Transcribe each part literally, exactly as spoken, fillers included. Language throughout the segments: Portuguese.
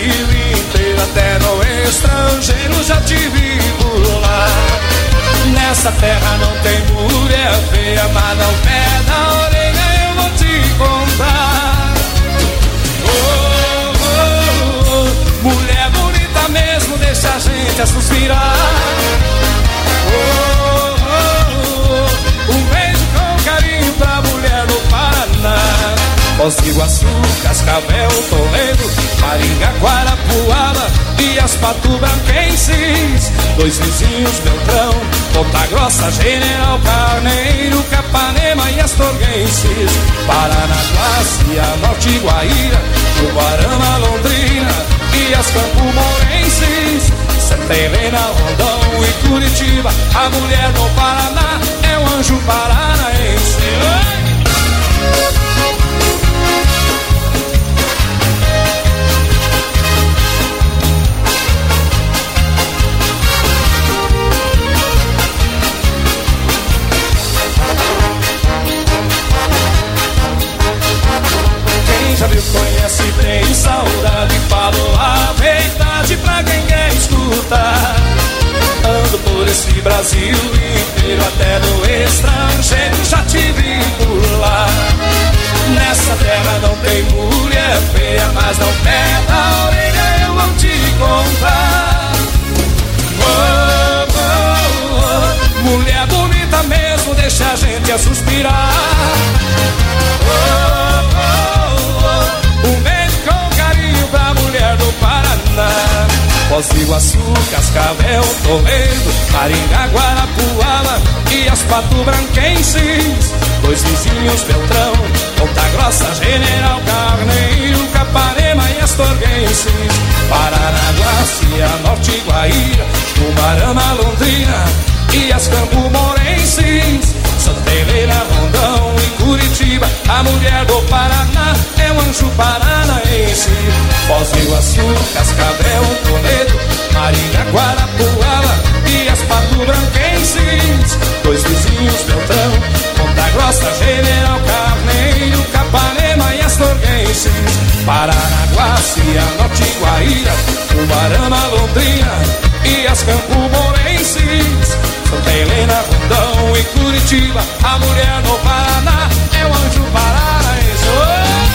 inteiro, até no estrangeiro já te vi por lá. Nessa terra não tem mulher feia, mas não pé da orelha eu vou te contar. Oh, oh, oh, mulher bonita mesmo, deixa a gente a suspirar. Oh, oh, oh, um beijo com carinho pra mulher do Paraná. Foz do Iguaçu, Cascavel, Toledo, Maringá, Guarapuava e as Patubranquenses. Dois vizinhos, Beltrão, Ponta Grossa, General Carneiro, Capanema e Astorguenses. Paranaguá, Cianorte, Guaíra, Tubarama, Londrina e as Campo Morenses. Santa Helena, Rondão e Curitiba, a mulher do Paraná é um anjo paranaense. Já viu, conhece bem, saudade, falou a verdade pra quem quer escutar. Ando por esse Brasil inteiro, até no estrangeiro já te vi por lá. Nessa terra não tem mulher feia, mas não perde a orelha, eu vou te contar. Oh, oh, oh, mulher bonita mesmo, deixa a gente a suspirar. Oh, um beijo com carinho pra mulher do Paraná. Foz do Iguaçu, Cascavel, Toledo, Maringá, Guarapuava e as Patubranquenses. Dois vizinhos, Beltrão, Ponta Grossa, General Carneiro, Capanema e Astorguenses. Paranaguá, Cianorte, Guaíra, Tubarama, Londrina e as Campo Morenses. Santa Helena, Rondão e Curitiba, a mulher do Paraná é um anjo paranaense. Foz do Iguaçu, Cascavel, Toledo, Maringá, Guarapuava e as Patubranquenses. Dois vizinhos, Beltrão, Ponta Grossa, General Carneiro, Capanema e Astorguenses. Paranaguá, Cianorte, Guaíra, Tubarama, Londrina e as Campo Morenses. Santa Helena, Rondão e Curitiba, a mulher no Paraná é um anjo paranaense. Oh!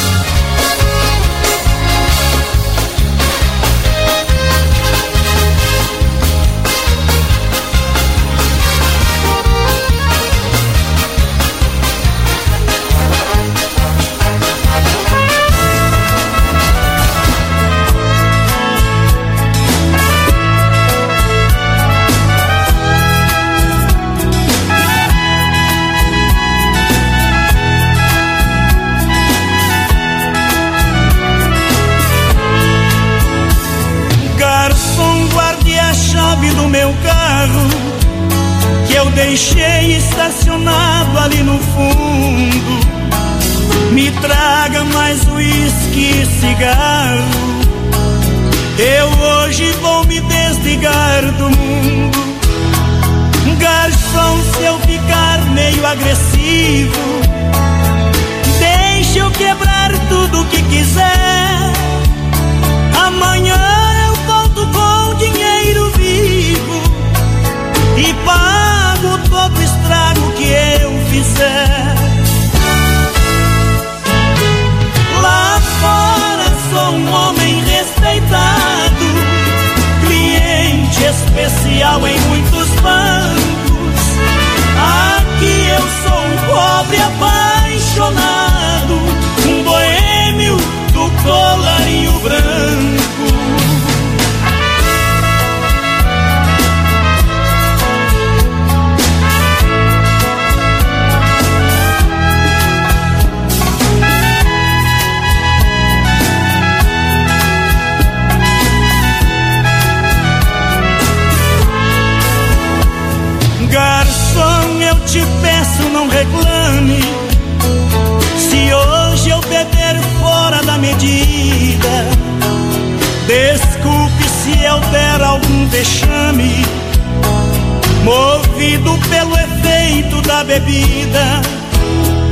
Do meu carro que eu deixei estacionado ali no fundo. Me traga mais uísque e cigarro, eu hoje vou me desligar do mundo. Garçom, se eu ficar meio agressivo, deixa eu quebrar tudo que quiser. Amanhã eu volto com dinheiro vivo e pago todo o estrago que eu fizer. Lá fora sou um homem respeitado, cliente especial em muitos bancos. Aqui eu sou um pobre apaixonado, um boêmio do colarinho branco. Garçom, eu te peço, não reclame se hoje eu beber fora da medida. Desculpe se eu der algum vexame, movido pelo efeito da bebida.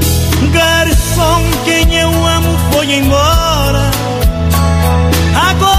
Garçom, quem eu amo foi embora, agora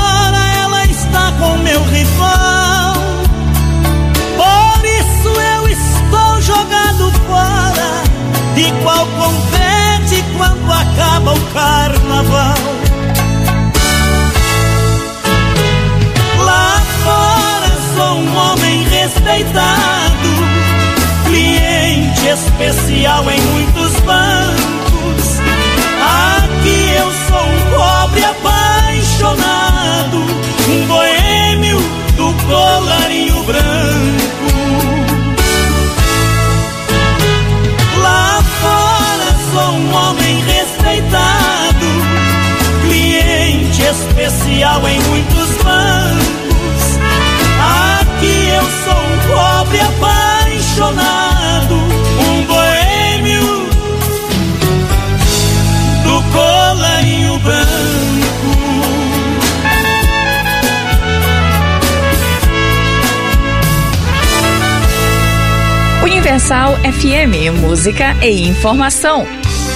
Universal F M, música e informação.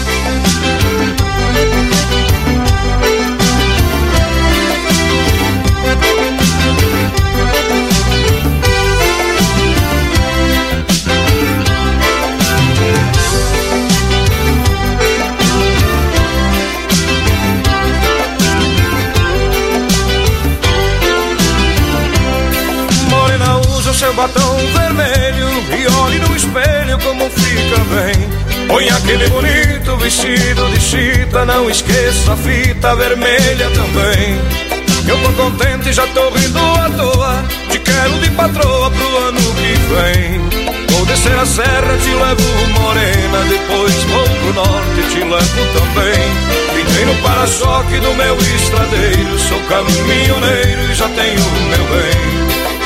Seu batom vermelho e olhe no espelho como fica bem. Põe aquele bonito vestido de chita, não esqueça a fita vermelha também. Eu tô contente e já tô rindo à toa, te quero de patroa pro ano que vem. Vou descer a serra, te levo morena, depois vou pro norte, te levo também. Pintei no para-choque do meu estradeiro, sou caminhoneiro e já tenho o meu bem.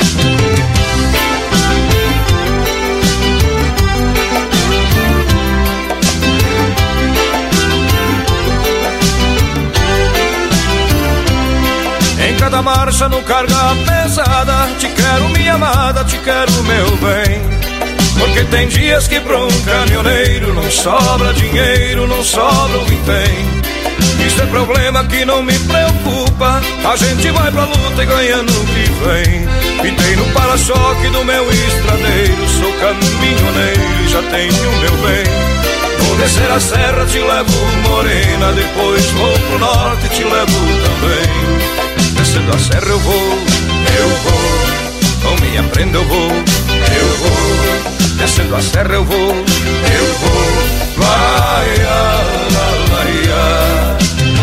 Em cada marcha no carga pesada, te quero minha amada, te quero meu bem. Porque tem dias que pra um caminhoneiro não sobra dinheiro, não sobra o que tem. Isso é problema que não me preocupa, a gente vai pra luta e ganha no que vem. Pintei no para-choque do meu estradeiro, sou caminhoneiro e já tenho o meu bem. Vou descer a serra, te levo morena, depois vou pro norte, te levo também. Descendo a serra eu vou, eu vou, com minha prenda eu vou, eu vou. Descendo a serra eu vou, eu vou, vai, vai, vai.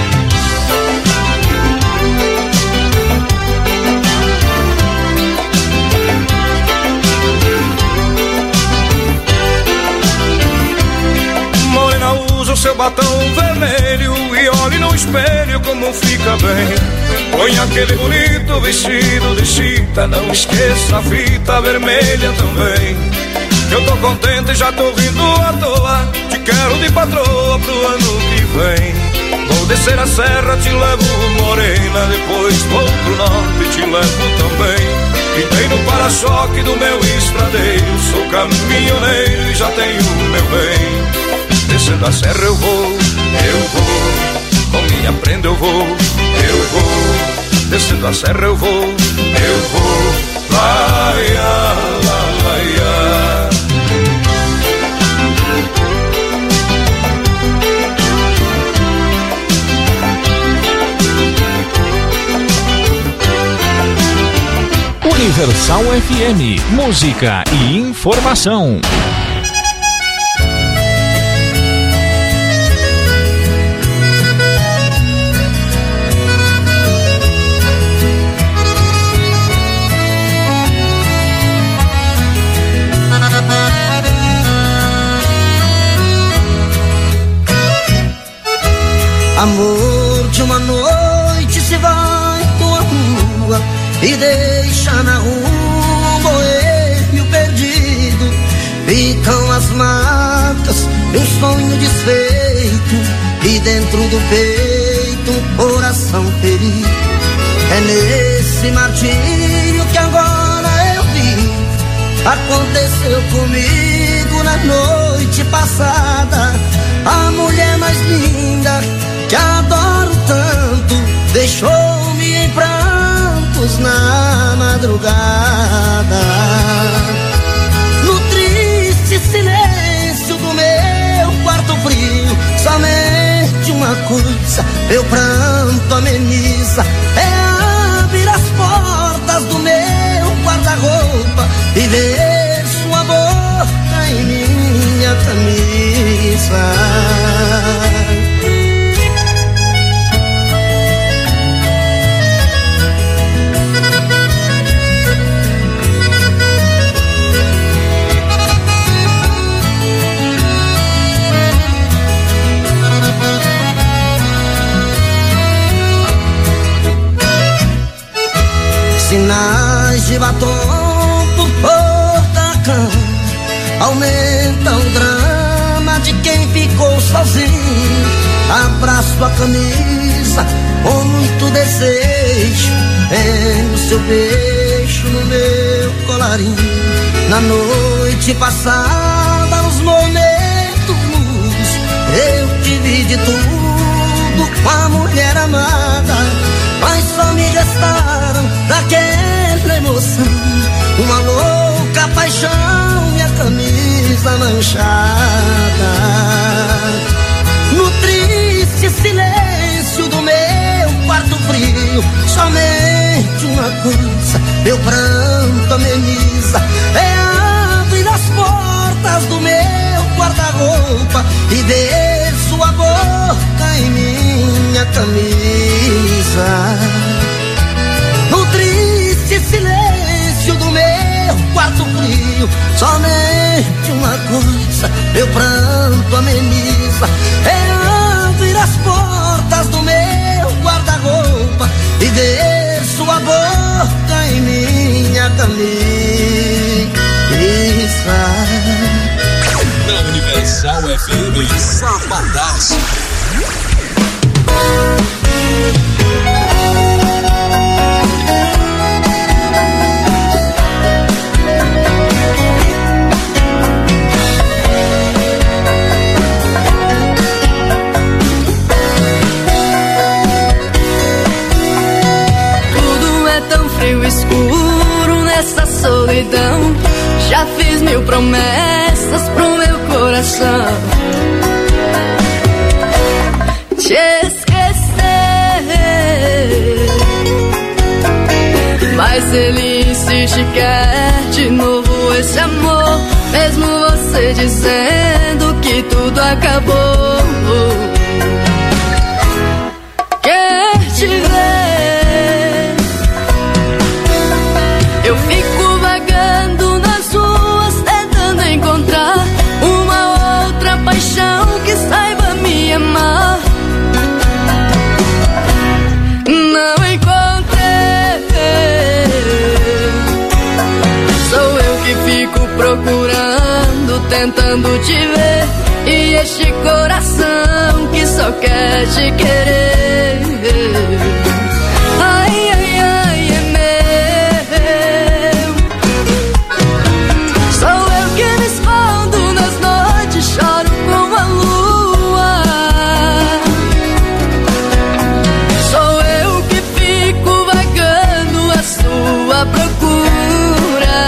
Morena, usa o seu batom vermelho e olhe no espelho como fica bem. Põe aquele bonito vestido de chita, não esqueça a fita vermelha também. Eu tô contente e já tô rindo à toa, te quero de patroa pro ano que vem. Vou descer a serra, te levo morena, depois vou pro norte, te levo também. Pintei no para-choque do meu estradeiro, sou caminhoneiro e já tenho o meu bem. Descendo a serra eu vou, eu vou, com minha prenda eu vou, eu vou. Descendo a serra eu vou, eu vou, vai, vai, vai. Universal F M, música e informação. Amor de uma noite se vai tua rua e deixa na rua um boêmio perdido. Ficam as marcas de um sonho desfeito e dentro do peito um coração ferido. É nesse martírio que agora eu vi. Aconteceu comigo na noite passada. A mulher mais linda que adoro tanto deixou-me em prantos na madrugada. No triste silêncio do meu quarto frio, somente uma coisa meu pranto ameniza: é abrir as portas do meu guarda-roupa e ver sua boca em minha camisa. Sinais de batom por porta-cama aumenta o drama de quem ficou sozinho. Abraço a camisa com muito desejo, é o seu beijo no meu colarinho. Na noite noite passada, nos momentos luz, eu tive de tudo com a mulher amada, mas só me restaram daquela emoção uma louca paixão e a camisa manchada. No triste silêncio do meu quarto frio, somente uma coisa meu pranto ameniza, é abrir as portas do meu guarda-roupa e ver sua boca em minha camisa. No triste silêncio do meu quarto frio, somente uma coisa meu pranto ameniza, é abrir as portas do meu guarda-roupa e ver sua boca em minha camisa. Na Universal F M, Sabadaço. Frio escuro nessa solidão, já fiz mil promessas pro meu coração. Te esquecer, mas ele insiste, quer de novo esse amor, mesmo você dizendo que tudo acabou. Quer te ver, eu fico vagando nas ruas tentando encontrar uma outra paixão que saiba me amar. Não encontrei, sou eu que fico procurando, tentando te ver, e este coração que só quer te querer. Ai, ai, ai, é choro com a lua, sou eu que fico vagando à sua procura.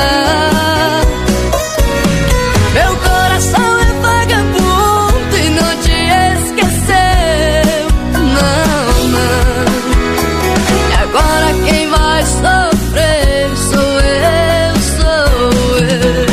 Meu coração é vagabundo e não te esqueceu, não, não. E agora quem vai sofrer sou eu, sou eu.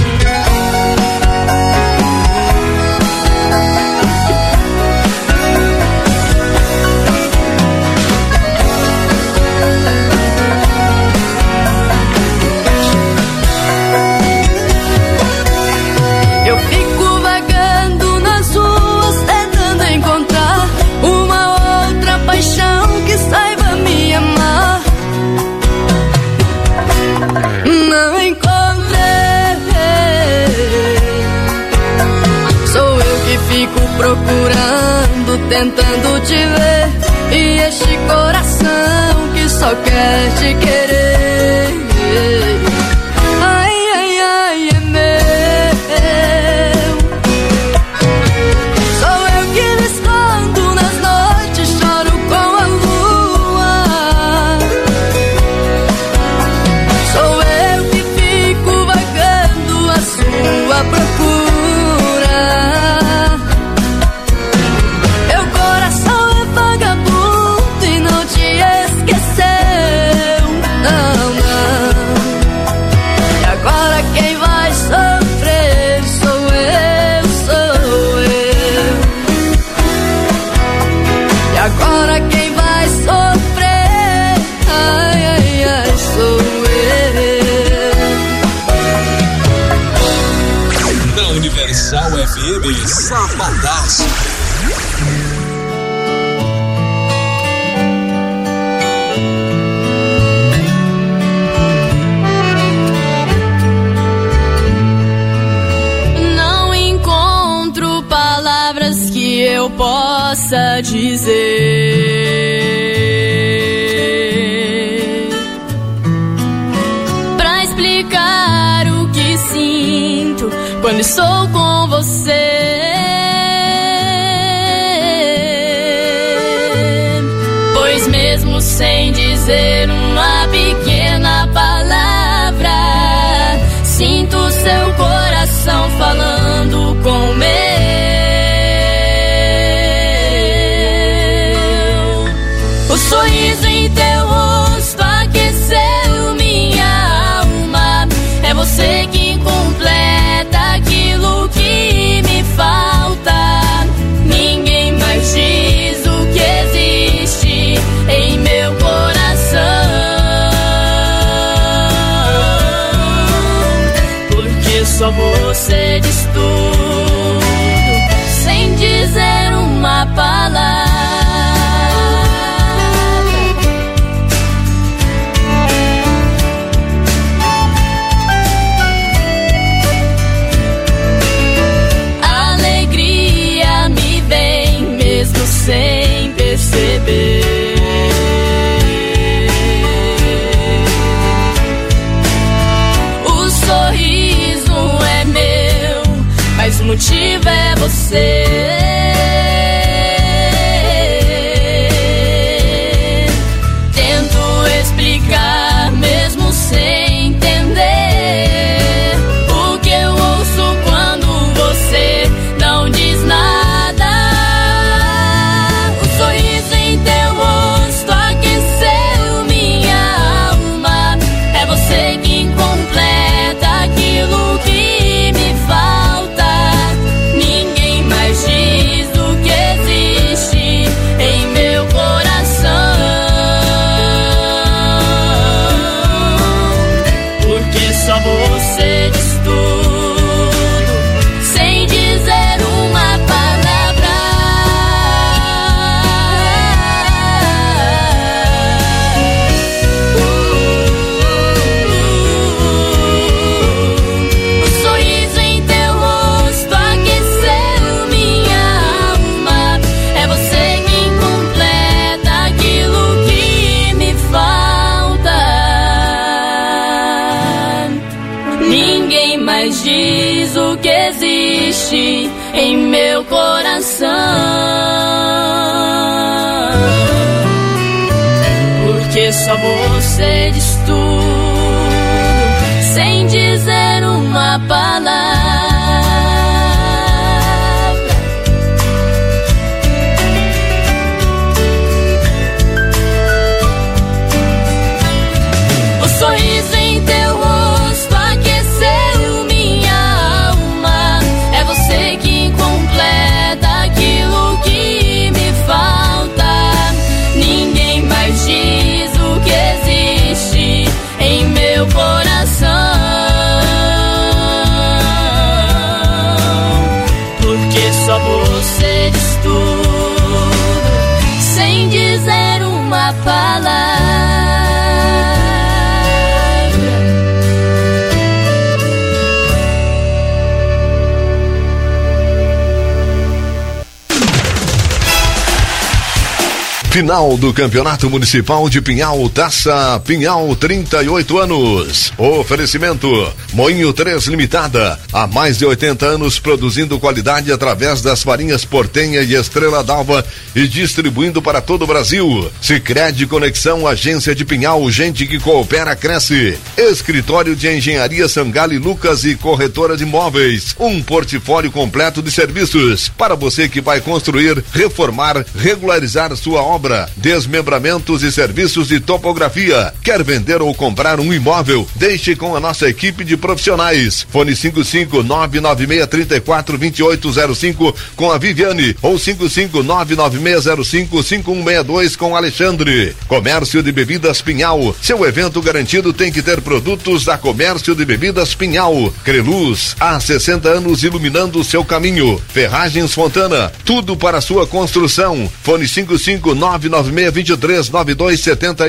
Procurando, tentando te ver, e este coração que só quer te querer. Ai, ai, ai, é meu. Sou eu que me escondo nas noites, choro com a lua. Sou eu que fico vagando à sua procura. Agora quem vai sofrer, ai, ai, ai, sou eu. Na Universal F M, Sabadaço. Não encontro palavras que eu possa dizer pra explicar o que sinto quando estou com você. Pois mesmo sem dizer uma pequena palavra, sinto seu coração falando com o meu. O sorriso em teu rosto aqueceu minha alma. É você que completa aquilo que me falta. Ninguém mais diz o que existe em meu coração, porque só você diz tudo sem dizer uma palavra. Alegria me vem mesmo sem perceber. O sorriso é meu, mas o motivo é você. Tento explicar mesmo sem entender o que eu ouço quando você não diz nada. O sorriso em teu rosto aqueceu minha alma. É você que completa aquilo que me falta. Ninguém mais diz o que existe em meu coração, porque só você diz tudo sem dizer uma palavra. O sorriso em teu rosto aqueceu minha alma. É você quem completa aquilo que me falta. Ninguém mais diz o que existe em meu coração, porque só você diz tudo sem dizer uma palavra. O sorriso em teu rosto aqueceu minha alma. É você que completa aquilo que me falta. Ninguém mais diz o que existe em meu coração, porque só você diz tudo sem dizer uma palavra. Final do Campeonato Municipal de Pinhal, Taça Pinhal, trinta e oito anos. Oferecimento Moinho três Limitada, há mais de oitenta anos produzindo qualidade através das farinhas Portenha e Estrela d'Alva e distribuindo para todo o Brasil. Sicredi Conexão, agência de Pinhal, gente que coopera, cresce. Escritório de Engenharia Sangali Lucas e Corretora de Imóveis, um portfólio completo de serviços para você que vai construir, reformar, regularizar sua obra. Desmembramentos e serviços de topografia. Quer vender ou comprar um imóvel? Deixe com a nossa equipe de profissionais. Fone cinco cinco nove nove seis três quatro dois oito zero cinco com a Viviane ou cinco cinco nove nove seis zero cinco cinco um seis dois com Alexandre. Comércio de Bebidas Pinhal. Seu evento garantido tem que ter produtos da Comércio de Bebidas Pinhal. Creluz, há sessenta anos iluminando o seu caminho. Ferragens Fontana, tudo para sua construção. Fone cinco cinco nove nove seis dois três nove dois sete um.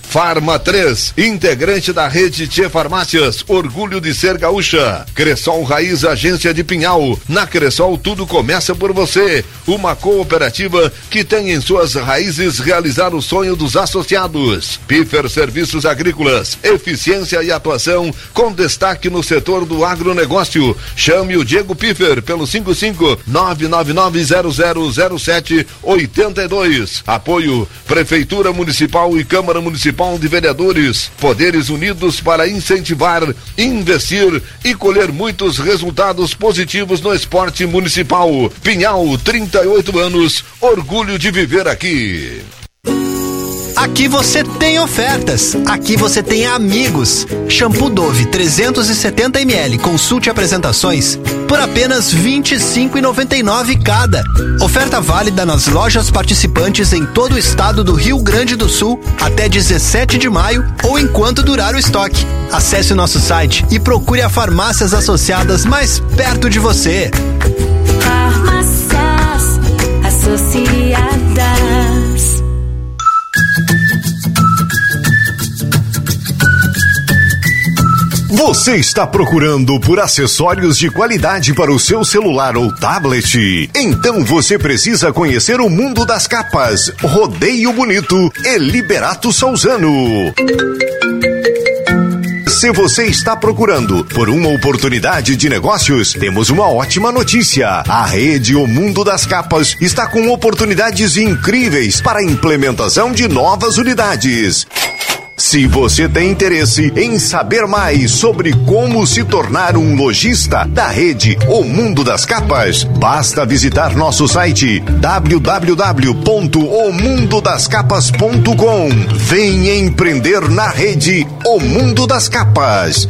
Farma três, integrante da rede Tchê Farmácias, orgulho de ser gaúcha. Cressol Raiz, agência de Pinhal. Na Cressol tudo começa por você. Uma cooperativa que tem em suas raízes realizar o sonho dos associados. Piffer Serviços Agrícolas, eficiência e atuação com destaque no setor do agronegócio. Chame o Diego Piffer pelo cinco cinco nove nove nove zero zero zero sete oito dois. Apoio Prefeitura Municipal e Câmara Municipal de Vereadores, poderes unidos para incentivar, investir e colher muitos resultados positivos no esporte municipal. Pinhal, trinta e oito anos, orgulho de viver aqui. Aqui você tem ofertas, aqui você tem amigos. Shampoo Dove trezentos e setenta mililitros, consulte apresentações por apenas vinte e cinco reais e noventa e nove centavos cada. Oferta válida nas lojas participantes em todo o estado do Rio Grande do Sul até dezessete de maio ou enquanto durar o estoque. Acesse o nosso site e procure as farmácias associadas mais perto de você. Farmácias Associadas. Você está procurando por acessórios de qualidade para o seu celular ou tablet? Então você precisa conhecer o mundo das capas, Rodeio Bonito e Liberato Salzano. Se você está procurando por uma oportunidade de negócios, temos uma ótima notícia. A rede O Mundo das Capas está com oportunidades incríveis para a implementação de novas unidades. Se você tem interesse em saber mais sobre como se tornar um lojista da rede O Mundo das Capas, basta visitar nosso site w w w ponto o mundo das capas ponto com. Venha empreender na rede O Mundo das Capas.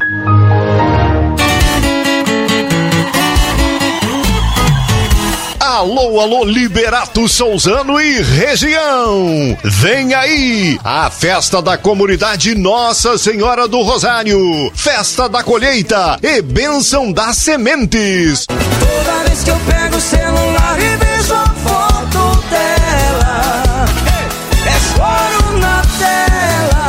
Alô, alô, Liberato Salzano e região! Vem aí a festa da comunidade Nossa Senhora do Rosário, festa da colheita e bênção das sementes. Toda vez que eu pego o celular e vejo a foto dela, é choro na tela.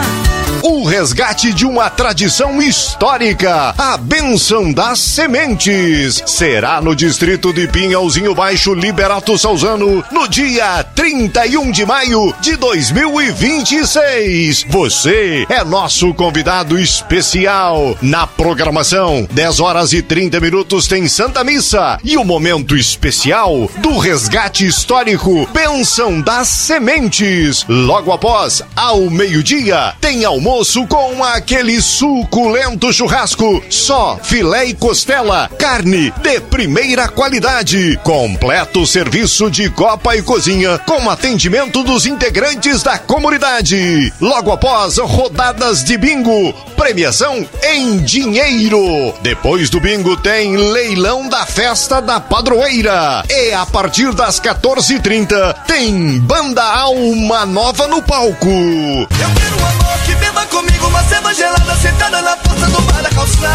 O resgate de uma tradição histórica, a bênção das sementes, será no distrito de Pinhalzinho Baixo, Liberato Salzano, no dia trinta e um de maio de dois mil e vinte e seis. Você é nosso convidado especial. Na programação, dez horas e trinta minutos tem Santa Missa e o momento especial do resgate histórico, bênção das sementes. Logo após, ao meio-dia, tem almoço com aquele suculento churrasco, só filé e costela, carne de primeira qualidade, completo serviço de copa e cozinha, com atendimento dos integrantes da comunidade. Logo após, rodadas de bingo, premiação em dinheiro. Depois do bingo tem leilão da festa da padroeira. E a partir das quatorze e trinta tem Banda Alma Nova no palco. Eu quero um amor que beba comigo uma cerveja gelada sentada na porta do bar da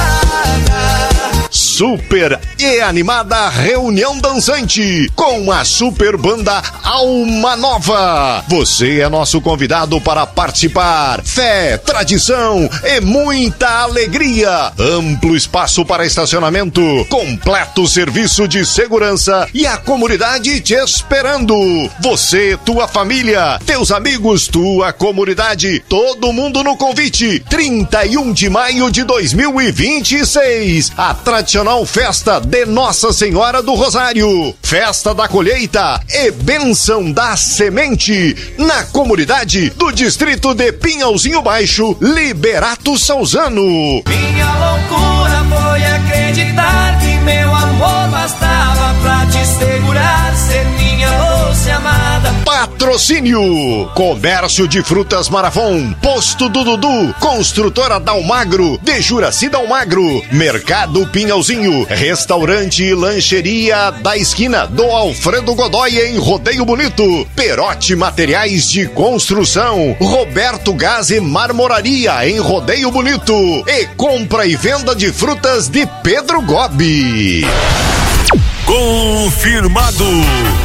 calçada. Super e animada reunião dançante com a super banda Alma Nova. Você é nosso convidado para participar. Fé, tradição e muita alegria. Amplo espaço para estacionamento, completo serviço de segurança e a comunidade te esperando. Você, tua família, teus amigos, tua comunidade, todo mundo no convite. trinta e um de maio de dois mil e vinte e seis. A tradicional festa de Nossa Senhora do Rosário, festa da colheita e bênção da semente na comunidade do distrito de Pinhalzinho Baixo, Liberato Salzano. Minha loucura foi acreditar que meu amor bastava pra te segurar, ser minha doce amada. Patrocínio: Comércio de Frutas Marafon, Posto do Dudu, Construtora Dalmagro, de Juraci Dalmagro, Mercado Pinhalzinho, Restaurante e Lancheria da Esquina do Alfredo Godoy em Rodeio Bonito, Perote Materiais de Construção, Roberto Gás e Marmoraria em Rodeio Bonito e compra e venda de frutas de Pedro Gobi. Confirmado.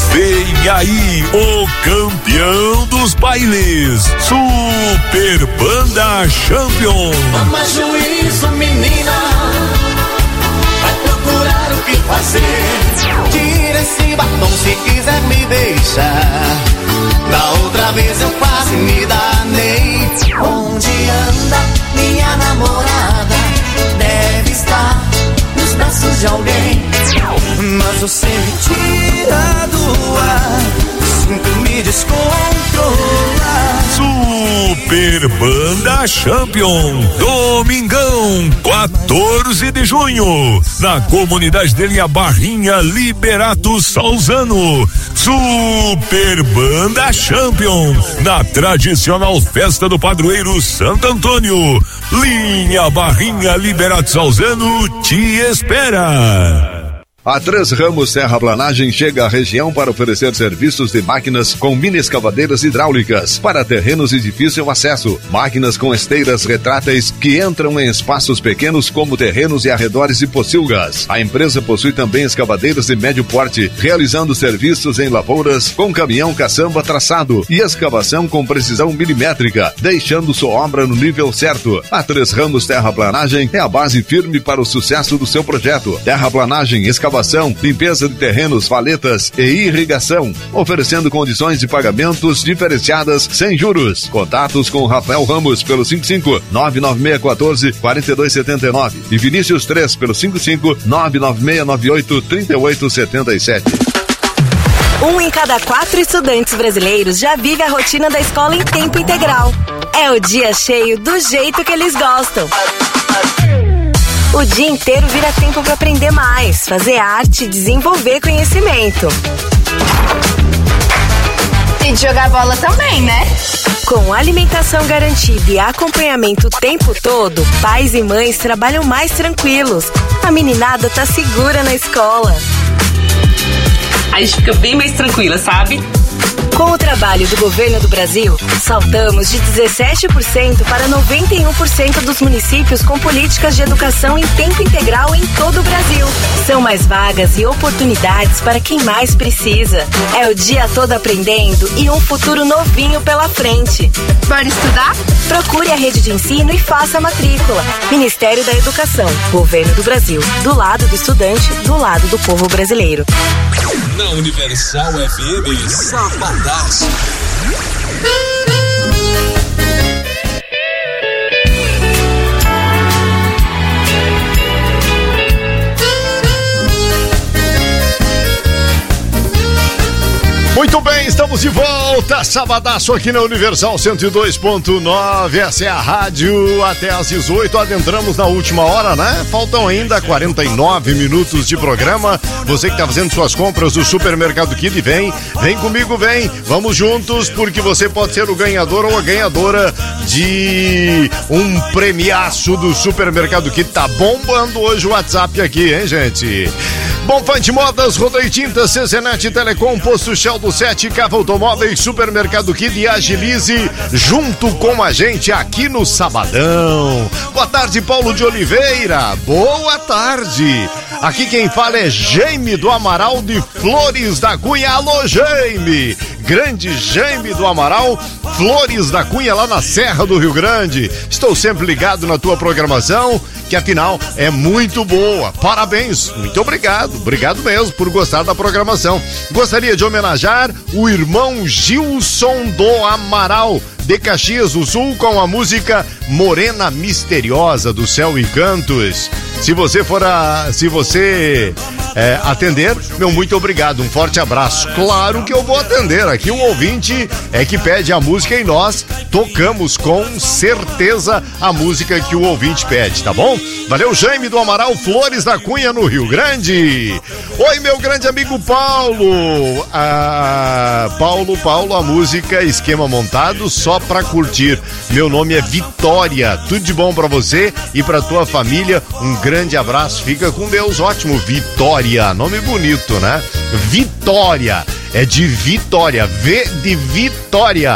Vem aí o campeão dos bailes, Super Banda Champion. Toma juízo, menina, vai procurar o que fazer. Tira esse batom se quiser me deixar. Da outra vez eu quase me danei. Onde anda minha namorada? Deve estar nos braços de alguém. Mas você me tira do ar, sinto me descontrolar. Super Banda Champion, domingão, quatorze de junho, na comunidade de Linha Barrinha, Liberato Salzano. Super Banda Champion, na tradicional festa do padroeiro Santo Antônio. Linha Barrinha, Liberato Salzano te espera. A Três Ramos Terraplanagem chega à região para oferecer serviços de máquinas com mini escavadeiras hidráulicas para terrenos de difícil acesso, máquinas com esteiras retráteis que entram em espaços pequenos como terrenos e arredores de pocilgas. A empresa possui também escavadeiras de médio porte, realizando serviços em lavouras com caminhão caçamba traçado e escavação com precisão milimétrica, deixando sua obra no nível certo. A Três Ramos Terraplanagem é a base firme para o sucesso do seu projeto. Terraplanagem, escavação, limpeza de terrenos, valetas e irrigação, oferecendo condições de pagamentos diferenciadas sem juros. Contatos com Rafael Ramos pelo cinco cinco nove nove seis um quatro quatro dois sete nove e Vinícius três pelo cinco cinco nove nove seis nove oito três oito sete sete. Um em cada quatro estudantes brasileiros já vive a rotina da escola em tempo integral. É o dia cheio do jeito que eles gostam. O dia inteiro vira tempo para aprender mais, fazer arte e desenvolver conhecimento. E de jogar bola também, né? Com alimentação garantida e acompanhamento o tempo todo, pais e mães trabalham mais tranquilos. A meninada tá segura na escola. A gente fica bem mais tranquila, sabe? Com o trabalho do governo do Brasil, saltamos de dezessete por cento para noventa e um por cento dos municípios com políticas de educação em tempo integral em todo o Brasil. São mais vagas e oportunidades para quem mais precisa. É o dia todo aprendendo e um futuro novinho pela frente. Bora estudar? Procure a rede de ensino e faça a matrícula. Ministério da Educação, Governo do Brasil. Do lado do estudante, do lado do povo brasileiro. Na Universal F M, Sabadaço. Muito bem, estamos de volta, Sabadaço aqui na Universal cento e dois ponto nove, essa é a rádio até às dezoito, adentramos na última hora, né? Faltam ainda quarenta e nove minutos de programa, você que está fazendo suas compras do Supermercado Kid, vem, vem comigo, vem, vamos juntos, porque você pode ser o ganhador ou a ganhadora de um premiaço do Supermercado Kid, tá bombando hoje o WhatsApp aqui, hein, gente? Bom Fante Modas, Rodeio Tintas, Cezenete Telecom, Posto Shell do sete, Cava Automóveis, Supermercado Kid e Agilize, junto com a gente aqui no Sabadão. Boa tarde, Paulo de Oliveira. Boa tarde. Aqui quem fala é Jaime do Amaral de Flores da Cunha. Alô, Jaime. Grande Jaime do Amaral, Flores da Cunha, lá na Serra do Rio Grande. Estou sempre ligado na tua programação, que afinal é muito boa. Parabéns, muito obrigado, obrigado mesmo por gostar da programação. Gostaria de homenagear o irmão Gilson do Amaral, de Caxias do Sul, com a música Morena Misteriosa, do Céu e Cantos. Se você for a, se você é, atender, meu muito obrigado, um forte abraço. Claro que eu vou atender, aqui o ouvinte é que pede a música e nós tocamos com certeza a música que o ouvinte pede, tá bom? Valeu, Jaime do Amaral, Flores da Cunha, no Rio Grande. Oi, meu grande amigo Paulo. Ah, Paulo, Paulo, a música Esquema Montado, só pra curtir. Meu nome é Vitória, tudo de bom pra você e pra tua família, um grande abraço, fica com Deus, ótimo. Vitória, nome bonito, né? Vitória, é de Vitória, V de Vitória.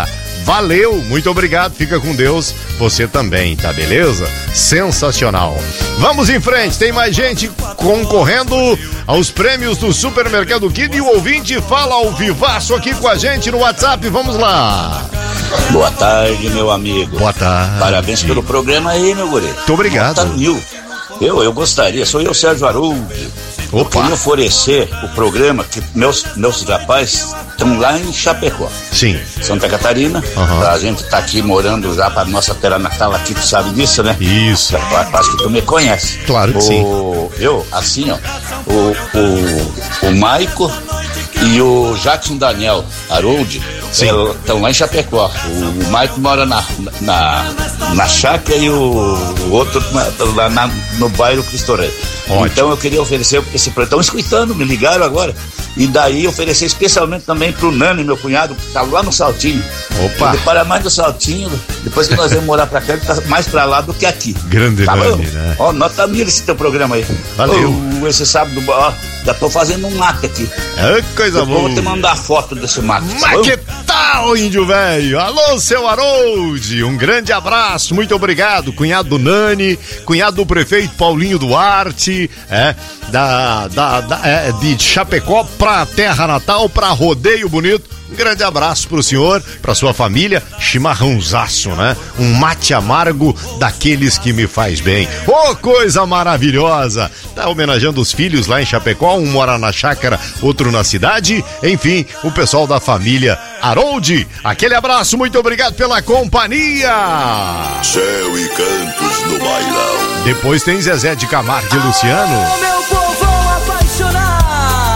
Valeu, muito obrigado, fica com Deus, você também, tá beleza? Sensacional. Vamos em frente, tem mais gente concorrendo aos prêmios do Supermercado Kid e o ouvinte fala ao vivaço aqui com a gente no WhatsApp, vamos lá. Boa tarde, meu amigo. Boa tarde. Parabéns pelo programa aí, meu guri. Muito obrigado. Nota mil. Eu, eu gostaria, sou eu, Sérgio Haroldo. Eu queria oferecer o programa que meus, meus rapazes estão lá em Chapecó. Sim. Santa Catarina. Uhum. A gente tá aqui morando já pra nossa terra natal aqui, tu sabe disso, né? Isso. Acho que tu me conhece. Claro que o, sim. Eu, assim, ó, o, o, o Maico e o Jackson Daniel Haroldo estão lá em Chapecó. O, o Maico mora na, na, na chácara e o, o outro na, lá na, no bairro Cristo Rei. Então eu queria oferecer esse programa. Estão escutando, me ligaram agora. E daí oferecer especialmente também pro Nani, meu cunhado, que tá lá no Saltinho. Opa! Ele para mais no Saltinho, depois que nós vamos morar pra cá, ele tá mais pra lá do que aqui. Grande tá Nani, né? Ó, nota mil esse teu programa aí. Valeu. Ô, esse sábado, ó, já tô fazendo um mate aqui. É coisa eu boa. Vou te mandar foto desse mate. Mas que tal, índio velho? Alô, seu Haroldo, um grande abraço, muito obrigado, cunhado do Nani, cunhado do prefeito Paulinho Duarte, é, da, da, da é, de Chapecó pra terra natal, pra rodeio bonito. Um grande abraço pro senhor, pra sua família, chimarrãozaço, né? Um mate amargo daqueles que me faz bem. Ô, coisa maravilhosa! Tá homenageando os filhos lá em Chapecó, um mora na chácara, outro na cidade. Enfim, o pessoal da família Haroldo. Aquele abraço, muito obrigado pela companhia! Céu e cantos no bailão. Depois tem Zezé de Camargo e Luciano. Oh, meu povo apaixonado,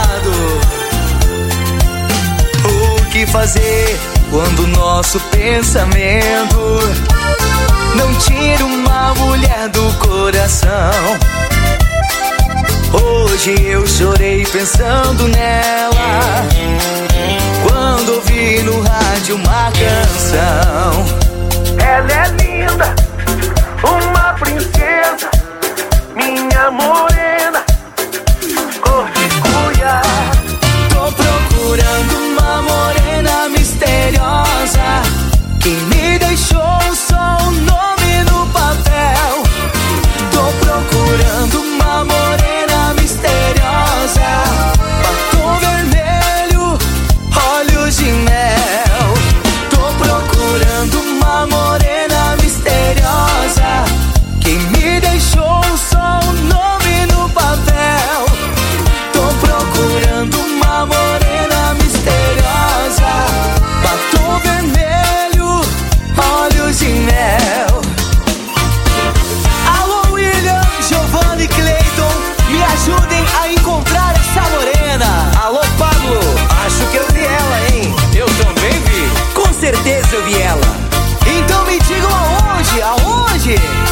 o que fazer quando nosso pensamento não tira uma mulher do coração? Hoje eu chorei pensando nela, quando ouvi no rádio uma canção. Ela é linda, uma princesa, minha morena, cor de cuia. Tô procurando uma morena misteriosa, que me deixou só um nome no papel. Tô procurando uma morena misteriosa, batom vermelho, olhos de mel. Tô procurando uma morena misteriosa, que me deixou só um nome no papel. Tô procurando uma morena misteriosa, batom vermelho, olhos de mel. Alô, William, Giovanni e Cleiton, me ajudem a encontrar essa morena. Alô, Pablo, acho que eu vi ela, hein? Eu também vi. Com certeza eu vi ela. Então me digam aonde, aonde?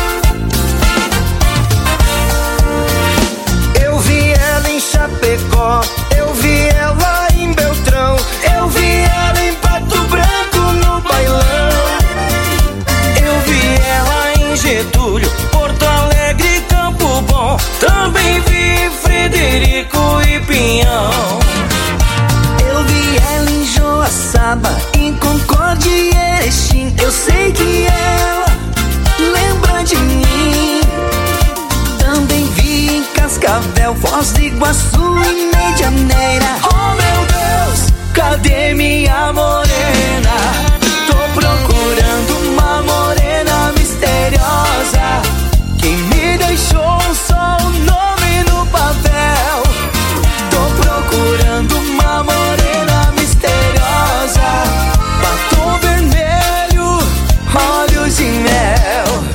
Eu vi ela em Chapecó, eu vi ela em Beltrão, eu vi ela em Pato Branco no bailão. Eu vi ela em Getúlio, Porto Alegre, Campo Bom, também vi Frederico e Pinhão. Eu vi ela em Joaçaba, em Concórdia e Erechim. Eu sei que ela lembra de mim. Também vi em Cascavel, Foz do Iguaçu e Medianeira. Oh meu Deus, cadê minha morena? Tô procurando uma morena misteriosa, que me deixou só um nome no papel. Tô procurando uma morena misteriosa, batom vermelho, olhos de mel.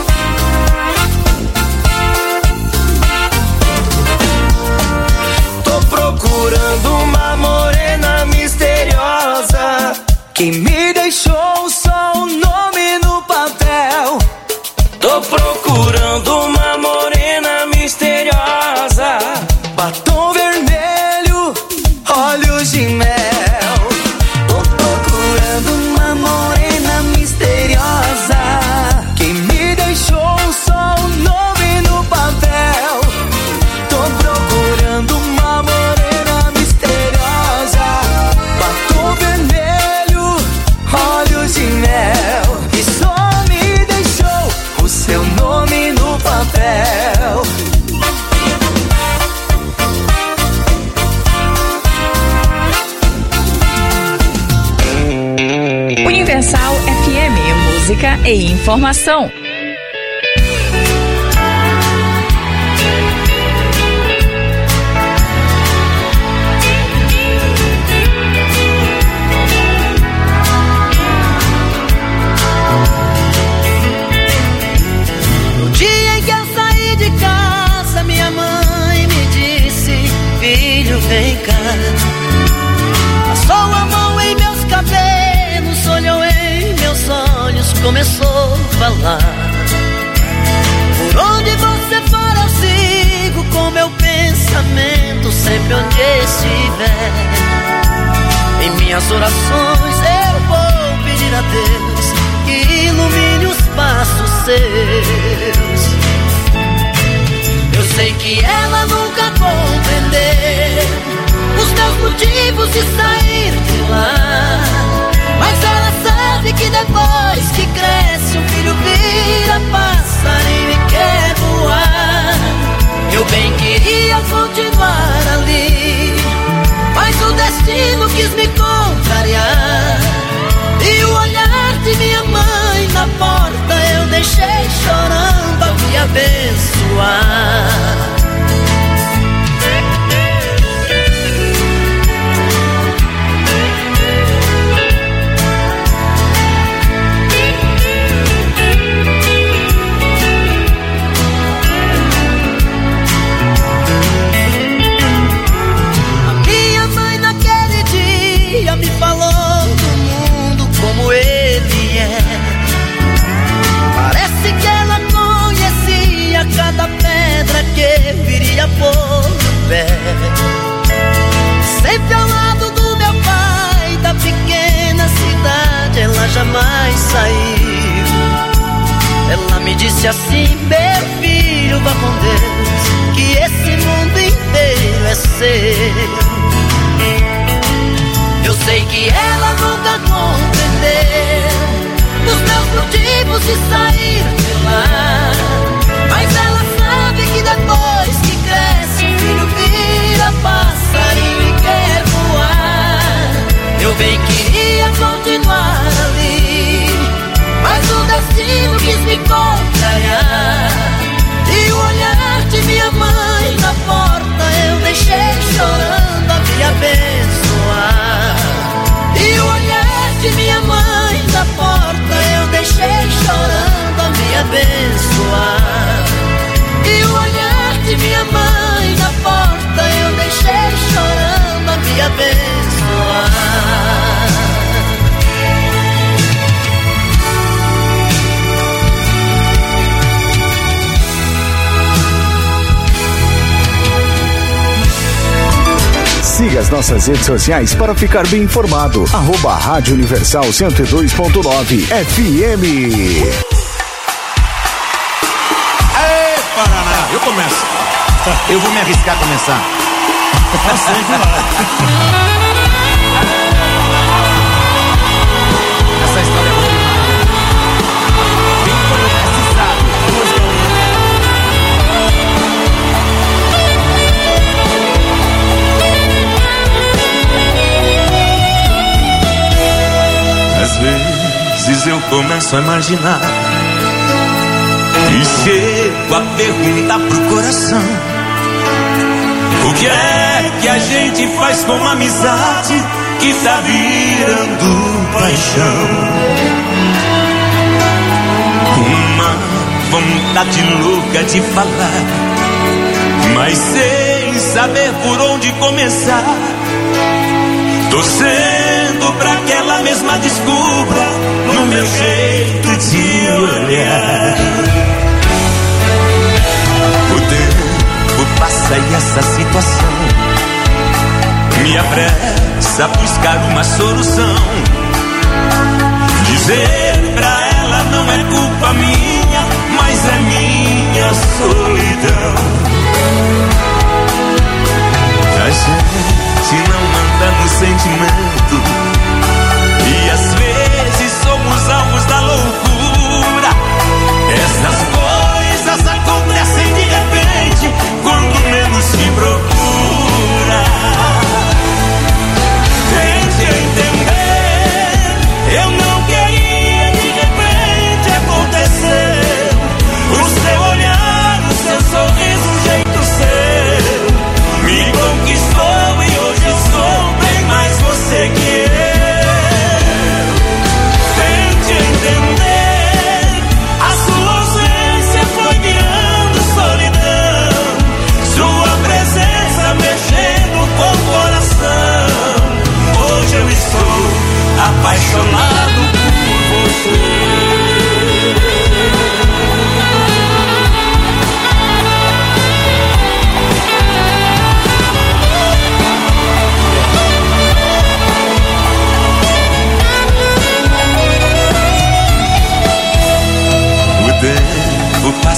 Tô música e informação. No dia em que eu saí de casa, minha mãe me disse: filho, vem cá. Passou a mão em meus cabelos, olhou em meus olhos, começou a falar: por onde você for eu sigo com meu pensamento, sempre onde estiver. Em minhas orações eu vou pedir a Deus que ilumine os passos seus. Eu sei que ela nunca compreendeu os meus motivos de sair de lá, mas ela sabe que depois que cresce um filho vira passarinho e quer voar. Eu bem queria continuar ali, mas o destino quis me contrariar. E o olhar de minha mãe na porta eu deixei chorando a me abençoar. Me falou do mundo como ele é. Parece que ela conhecia cada pedra que viria pôr no pé. Sempre ao lado do meu pai, da pequena cidade, ela jamais saiu. Ela me disse assim: meu filho, vá com Deus, que esse mundo inteiro é seu. Eu sei que ela nunca compreendeu os meus motivos de sair de lá, mas ela sabe que depois que cresce um filho vira passarinho e quer voar. Eu bem queria continuar ali, mas o destino quis me contrariar. E o olhar de minha mãe na porta eu deixei chorando a me abençoar. E o olhar de minha mãe na porta eu deixei chorando a me abençoar. E o olhar de minha mãe na porta eu deixei chorando a me abençoar. Siga as nossas redes sociais para ficar bem informado. Arroba Rádio Universal cento e dois ponto nove F M. Aê, Paraná! Eu começo. Eu vou me arriscar a começar. Nossa, essa história é boa. Quem conhece sabe. Às vezes eu começo a imaginar e chego a perguntar pro coração: o que é que a gente faz com uma amizade que tá virando paixão? Uma vontade louca de falar, mas sem saber por onde começar, torcendo pra que ela mesma descubra no meu jeito de olhar. O tempo passa e essa situação me apressa a buscar uma solução. Dizer pra ela não é culpa minha, mas é minha solidão. A gente não anda no sentimento e às vezes somos alvos da loucura. Essas coisas acontecem de repente, quando menos se procura. Tente entender, eu não queria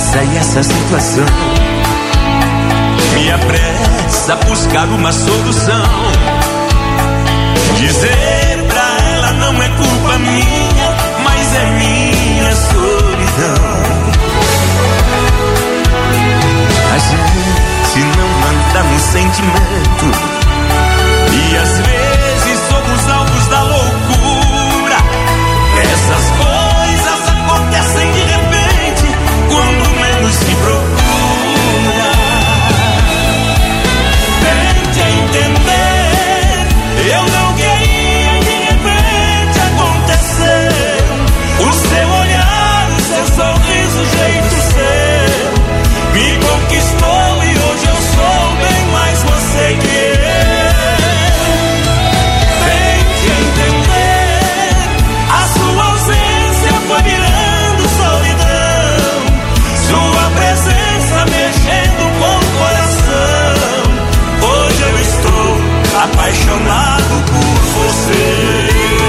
essa e essa situação me apressa a buscar uma solução. Dizer pra ela não é culpa minha, mas é minha solidão. A gente não anda no sentimento e às vezes somos alvos da loucura. Essas coisas acontecem de repente, quando menos se procura. Tente entender, eu não queria e de repente aconteceu. O seu olhar, o seu sorriso, o jeito seu me conquistou e hoje eu sou bem mais você que eu. Tente entender, a sua ausência foi virando solidão, sua presença mexendo com o coração. Hoje eu estou apaixonado por você.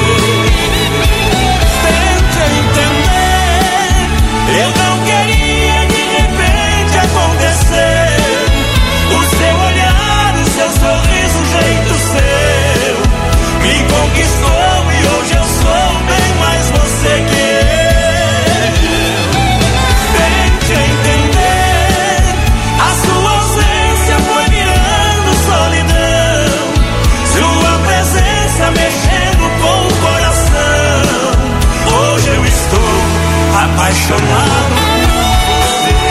Tente entender, eu não queria, de repente aconteceu. O seu olhar, o seu sorriso, o jeito seu me conquistou e hoje eu sou bem mais você que eu. Tente entender, a sua ausência foi virando solidão, sua presença mexendo com o coração. Hoje eu estou apaixonado por você.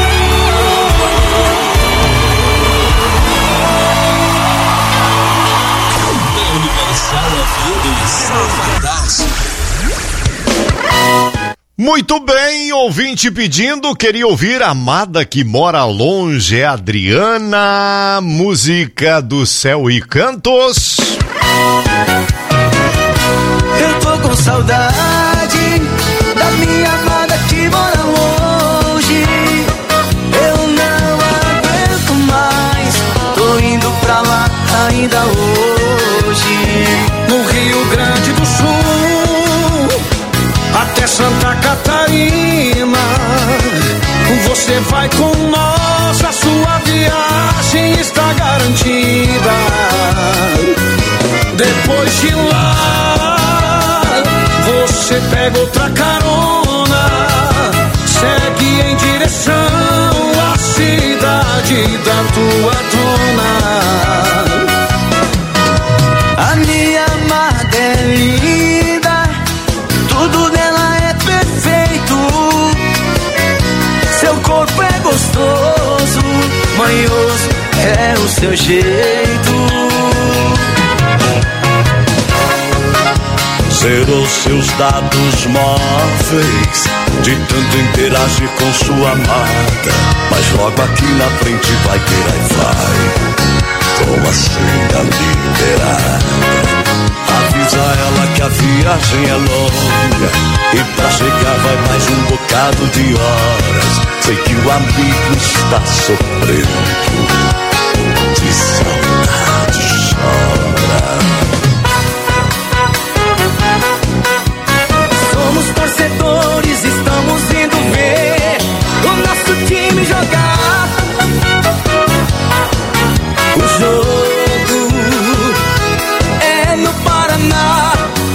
Muito bem, ouvinte pedindo, queria ouvir Amada que Mora Longe, é Adriana, música do Céu e Cantos. Eu tô com saudade da minha amada que mora longe. Eu não aguento mais, tô indo pra lá ainda hoje. No Rio Grande do Sul, até Santa Catarina, você vai com nós, a sua viagem está garantida. Depois de lá, você pega outra carona, segue em direção à cidade da tua dona. A minha amada é linda, tudo nela é perfeito. Seu corpo é gostoso, manhoso é o seu jeito. Zerou seus dados móveis, de tanto interagir com sua amada, mas logo aqui na frente vai ter aí vai, com a senha liberada. Avisa ela que a viagem é longa e pra chegar vai mais um bocado de horas. Sei que o amigo está sofrendo, de saudade chora. Somos torcedores, estamos indo ver o nosso time jogar. O jogo é no Paraná.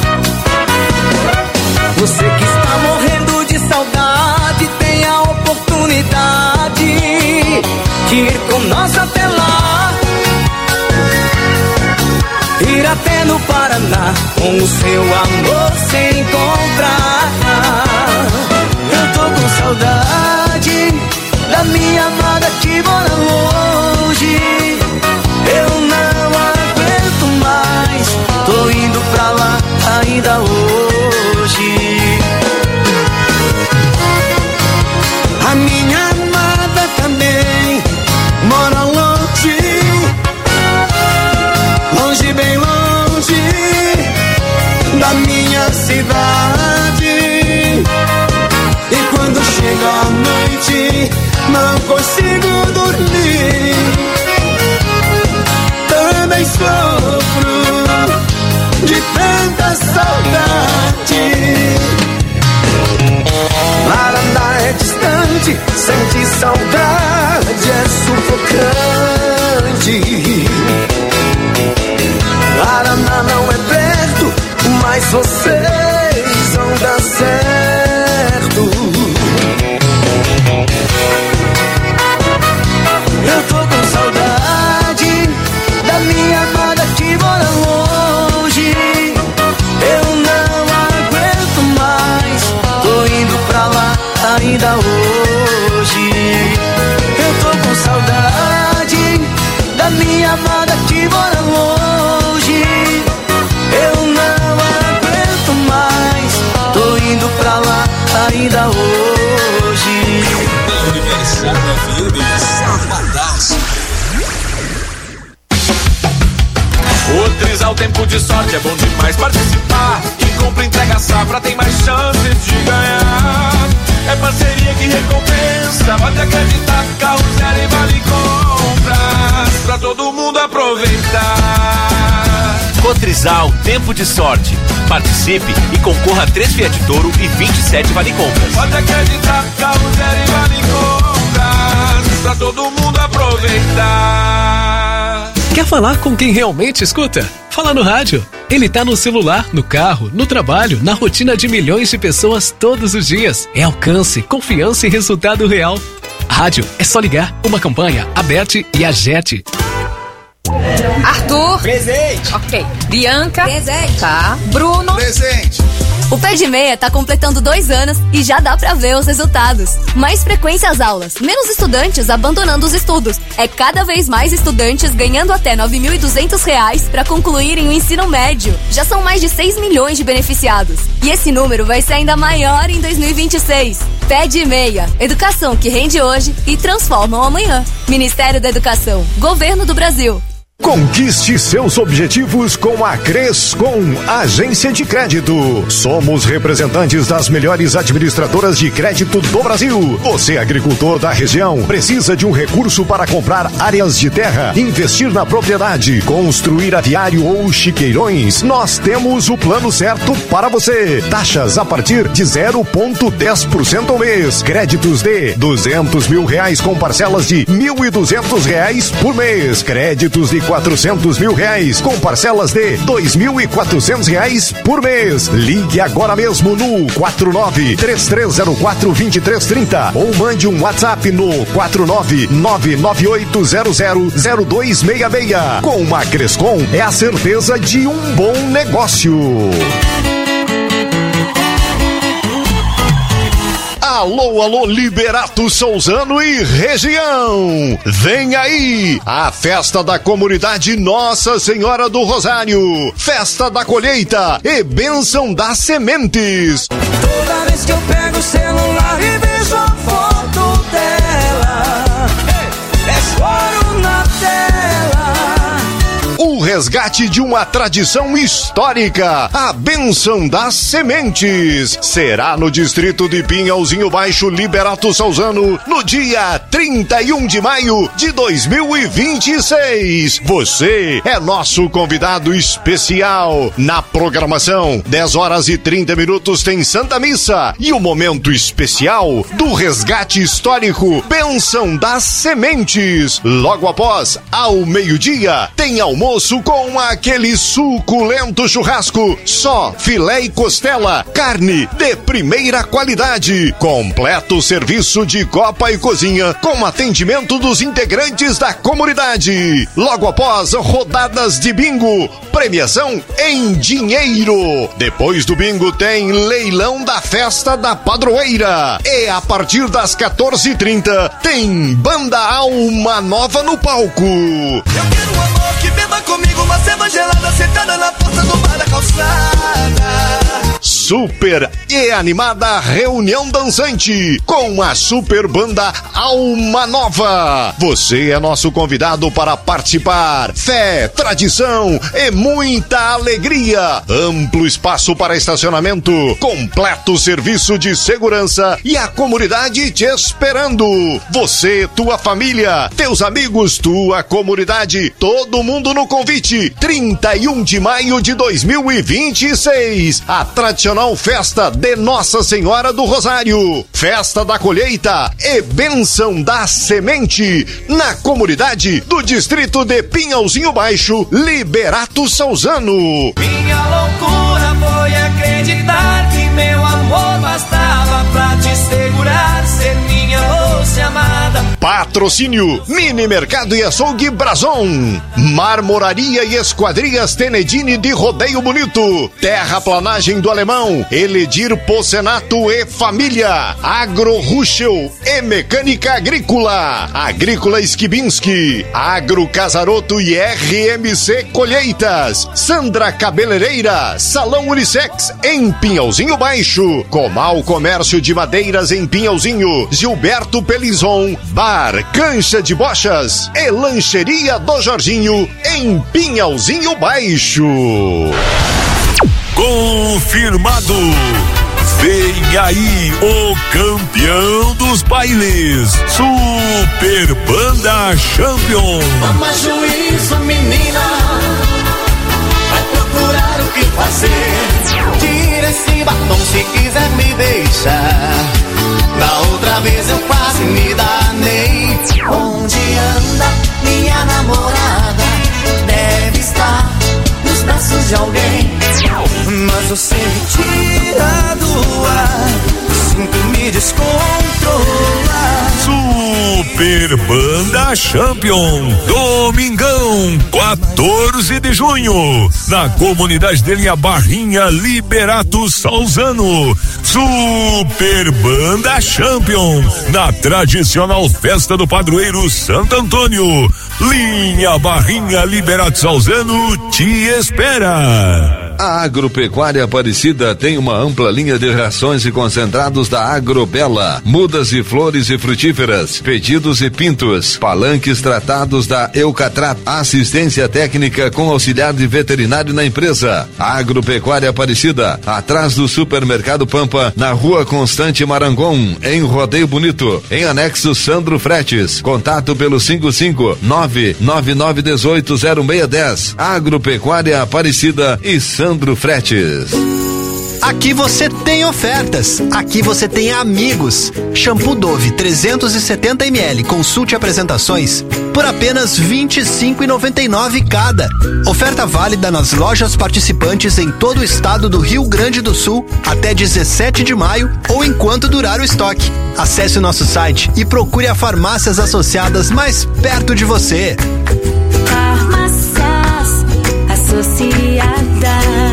Você que está morrendo de saudade, tem a oportunidade de ir com nós até lá. Ir até no Paraná, com o seu amor se encontrar. Eu tô com saudade da minha amada que mora longe. Eu não aguento mais, tô indo pra lá ainda hoje. A minha amada também mora longe, longe, bem longe da minha cidade. E quando chega a noite não consigo dormir, também sofro de tanta saudade. Paraná é distante, sente vida hoje. Universal F M, Sabadaço. O Trisal Tempo de Sorte é bom demais participar. Quem compra, entrega a safra, tem mais chances de ganhar. É parceria que recompensa, pode acreditar. Carro zero e vale compras, pra todo mundo aproveitar. Cotrizal Tempo de Sorte. Participe e concorra a três Fiat Toro e vinte e sete vale compras. Pode acreditar, carro zero e vale compras, pra todo mundo aproveitar. Quer falar com quem realmente escuta? Fala no rádio. Ele tá no celular, no carro, no trabalho, na rotina de milhões de pessoas todos os dias. É alcance, confiança e resultado real. Rádio é só ligar. Uma campanha, Aberte e Agete. Arthur. Presente. Ok. Bianca. Presente. Tá. Bruno. Presente. O Pé de Meia tá completando dois anos e já dá pra ver os resultados. Mais frequência às aulas, menos estudantes abandonando os estudos. É cada vez mais estudantes ganhando até nove mil e duzentos reais pra concluírem o ensino médio. Já são mais de seis milhões de beneficiados. E esse número vai ser ainda maior em dois mil e vinte e seis. Pé de Meia, educação que rende hoje e transforma o amanhã. Ministério da Educação, Governo do Brasil. Conquiste seus objetivos com a Crescom, agência de crédito. Somos representantes das melhores administradoras de crédito do Brasil. Você, agricultor da região, precisa de um recurso para comprar áreas de terra, investir na propriedade, construir aviário ou chiqueirões? Nós temos o plano certo para você. Taxas a partir de zero vírgula dez por cento ao mês. Créditos de duzentos mil reais com parcelas de mil e duzentos reais por mês. Créditos de quatrocentos mil reais com parcelas de dois mil e quatrocentos reais por mês. Ligue agora mesmo no quatro nove três três zero quatro dois três três zero ou mande um WhatsApp no quatro nove nove nove oito zero zero zero dois seis seis. Com a Crescom é a certeza de um bom negócio. Alô, alô, Liberato Souzano e região! Vem aí a festa da comunidade Nossa Senhora do Rosário, festa da colheita e bênção das sementes. Toda vez que eu pego o celular e vejo a foto dela, é choro na tela. O resgate de uma tradição histórica, a bênção das sementes, será no distrito de Pinhalzinho Baixo, Liberato Souzano, no dia trinta e um de maio de dois mil e vinte e seis. Você é nosso convidado especial. Na programação, dez horas e trinta minutos tem Santa Missa e o momento especial do resgate histórico, bênção das sementes. Logo após, ao meio-dia, tem almoço com aquele suculento churrasco, só filé e costela, carne de primeira qualidade, completo serviço de copa e cozinha com atendimento dos integrantes da comunidade. Logo após, rodadas de bingo, premiação em dinheiro. Depois do bingo tem leilão da festa da padroeira e a partir das quatorze e trinta tem Banda Alma Nova no palco. Eu quero um amor que beba comigo uma cerveja gelada sentada na porta do bar da calçada. Super e animada reunião dançante com a super banda Alma Nova. Você é nosso convidado para participar. Fé, tradição e muita alegria. Amplo espaço para estacionamento, completo serviço de segurança e a comunidade te esperando. Você, tua família, teus amigos, tua comunidade, todo mundo no convite. trinta e um de maio de dois mil e vinte e seis. A tradicional festa de Nossa Senhora do Rosário, festa da colheita e bênção da semente na comunidade do distrito de Pinhalzinho Baixo, Liberato Souzano. Minha loucura foi acreditar que meu amor bastava pra te segurar, ser minha doce amada. Patrocínio Mini Mercado e Açougue Brazon, Marmoraria e Esquadrias Tenedini de Rodeio Bonito, Terraplanagem do Alemão, Eledir Pocenato e Família, Agro Ruschel e Mecânica Agrícola, Agrícola Skibinski, Agro Casaroto e R M C Colheitas, Sandra Cabeleireira, Salão Unissex em Pinhalzinho Baixo, Comal Comércio de Madeiras em Pinhalzinho, Gilberto Pelizon, Bar Cancha de Bochas e Lancheria do Jorginho em Pinhalzinho Baixo. Confirmado. Vem aí o campeão dos bailes, Super Banda Champion. Toma juízo, menina, vai procurar o que fazer. Tira esse batom se quiser me deixar. Da outra vez eu quase me danei. Onde anda minha namorada? Deve estar nos braços de alguém. Mas você me tira do ar, sinto me descontrolar. Super Banda Champion, domingão, quatorze de junho, na comunidade de Linha Barrinha, Liberato Salzano. Super Banda Champion, na tradicional festa do padroeiro Santo Antônio. Linha Barrinha, Liberato Salzano te espera. A Agropecuária Aparecida tem uma ampla linha de rações e concentrados da Agrobela, mudas e flores e frutíferas, pedidos e pintos, palanques tratados da Eucatrat, assistência técnica com auxiliar de veterinário na empresa. A Agropecuária Aparecida, atrás do Supermercado Pampa, na Rua Constante Marangon, em Rodeio Bonito, em anexo Sandro Fretes. Contato pelo cinco cinco nove nove nove um oito zero seis um zero. Agropecuária Aparecida e Sandro Fretes. Aqui você tem ofertas, aqui você tem amigos. Shampoo Dove trezentos e setenta mililitros, consulte apresentações por apenas vinte e cinco reais e noventa e nove centavos cada. Oferta válida nas lojas participantes em todo o estado do Rio Grande do Sul até dezessete de maio ou enquanto durar o estoque. Acesse o nosso site e procure as farmácias associadas mais perto de você. Farmácias Associadas.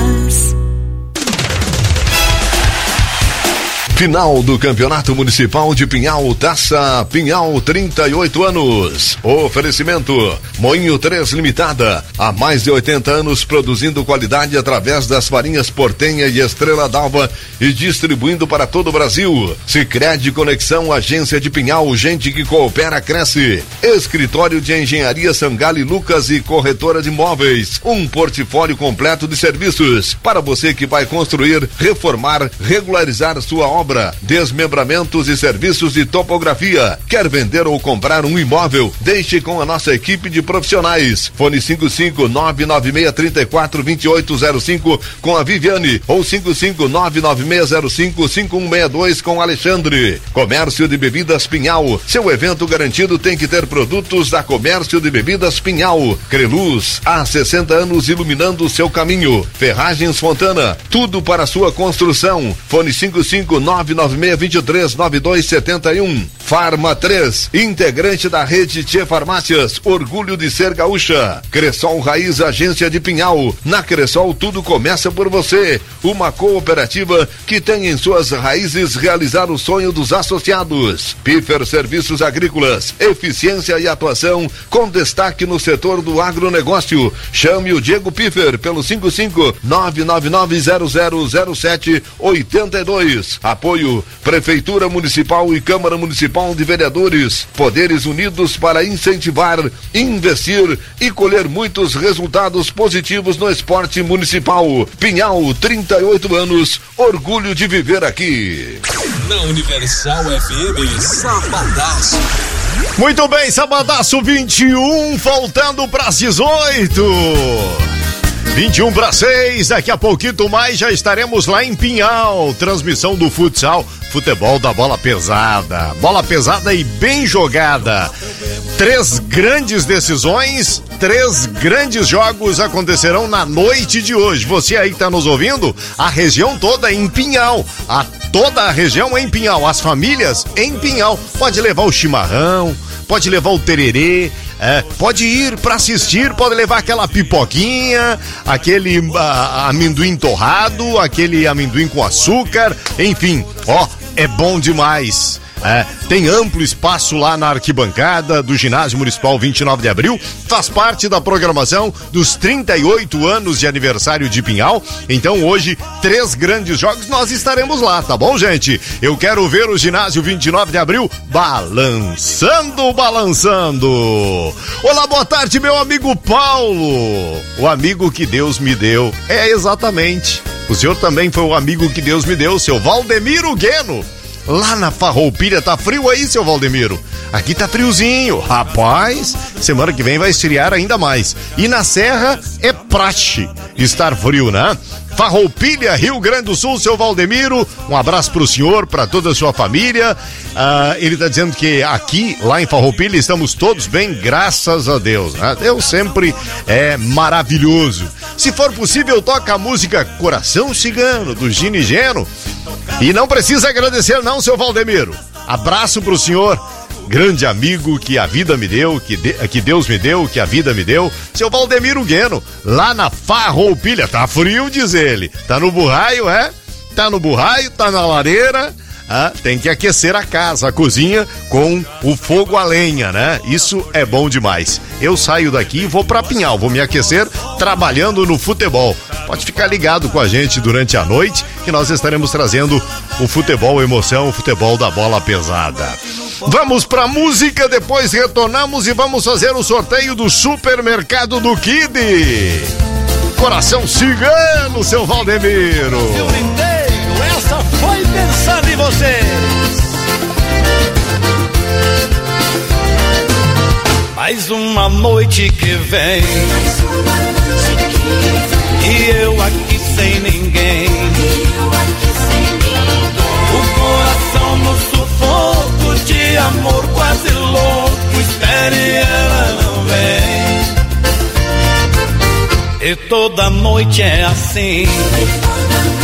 Final do Campeonato Municipal de Pinhal, Taça Pinhal, trinta e oito anos. Oferecimento Moinho três Limitada, há mais de oitenta anos produzindo qualidade através das farinhas Portenha e Estrela d'Alva e distribuindo para todo o Brasil. Sicredi Conexão, agência de Pinhal, gente que coopera, cresce. Escritório de Engenharia Sangali Lucas e corretora de imóveis. Um portfólio completo de serviços para você que vai construir, reformar, regularizar sua obra. Desmembramentos e serviços de topografia. Quer vender ou comprar um imóvel? Deixe com a nossa equipe de profissionais. Fone cinco cinco nove nove seis três quatro dois oito zero cinco com a Viviane ou cinco cinco nove nove seis zero cinco cinco um seis dois com Alexandre. Comércio de Bebidas Pinhal. Seu evento garantido tem que ter produtos da Comércio de Bebidas Pinhal. Creluz, há sessenta anos iluminando o seu caminho. Ferragens Fontana, tudo para sua construção. Fone cinco cinco nove nove seis dois três nove dois sete um. Farma três, integrante da rede Tchê Farmácias, orgulho de ser gaúcha. Cressol Raiz, agência de Pinhal. Na Cressol tudo começa por você. Uma cooperativa que tem em suas raízes realizar o sonho dos associados. Piffer Serviços Agrícolas, eficiência e atuação com destaque no setor do agronegócio. Chame o Diego Piffer pelo cinco cinco nove nove nove zero zero zero sete oito dois. Apoio Prefeitura Municipal e Câmara Municipal de Vereadores, poderes unidos para incentivar, investir e colher muitos resultados positivos no esporte municipal. Pinhal, trinta e oito anos, orgulho de viver aqui. Na Universal F M, Sabadaço. Muito bem, Sabadaço vinte e um, faltando para as dezoito. vinte e um para seis, daqui a pouquinho mais já estaremos lá em Pinhal. Transmissão do futsal, futebol da bola pesada. Bola pesada e bem jogada. Três grandes decisões, três grandes jogos acontecerão na noite de hoje. Você aí que está nos ouvindo, a região toda em Pinhal. A toda a região em Pinhal, as famílias em Pinhal. Pode levar o chimarrão, pode levar o tererê, é, pode ir para assistir, pode levar aquela pipoquinha, aquele a, amendoim torrado, aquele amendoim com açúcar, enfim, ó, é bom demais. É, tem amplo espaço lá na arquibancada do Ginásio Municipal vinte e nove de abril, faz parte da programação dos trinta e oito anos de aniversário de Pinhal. Então hoje, três grandes jogos, nós estaremos lá, tá bom, gente? Eu quero ver o Ginásio vinte e nove de abril balançando, balançando. Olá, boa tarde, meu amigo Paulo, o amigo que Deus me deu. É, exatamente, o senhor também foi o amigo que Deus me deu, seu Valdemiro Gueno. Lá na Farroupilha, tá frio aí, seu Valdemiro? Aqui tá friozinho, rapaz. Semana que vem vai esfriar ainda mais. E na Serra é praxe estar frio, né? Farroupilha, Rio Grande do Sul, seu Valdemiro, um abraço pro senhor, pra toda a sua família. Ah, ele tá dizendo que aqui, lá em Farroupilha, estamos todos bem, graças a Deus, né? Deus sempre é maravilhoso. Se for possível, toca a música Coração Cigano, do Gini Geno. E não precisa agradecer não, seu Valdemiro. Abraço pro senhor, grande amigo que a vida me deu, que, de, que Deus me deu, que a vida me deu, seu Valdemiro Gueno, lá na Farroupilha. Tá frio, diz ele. Tá no burraio, é? Tá no burraio, tá na lareira. Ah, tem que aquecer a casa, a cozinha, com o fogo a lenha, né? Isso é bom demais. Eu saio daqui e vou pra Pinhal, vou me aquecer trabalhando no futebol. Pode ficar ligado com a gente durante a noite, que nós estaremos trazendo o futebol emoção, o futebol da bola pesada. Vamos pra música, depois retornamos e vamos fazer o sorteio do Supermercado do Kid. Coração Cigano, seu Valdemiro. Essa foi pensando em vocês. Mais uma noite que vem, e eu aqui sem ninguém. O coração no sufoco de amor quase louco, espere e ela não vem. E toda noite é assim.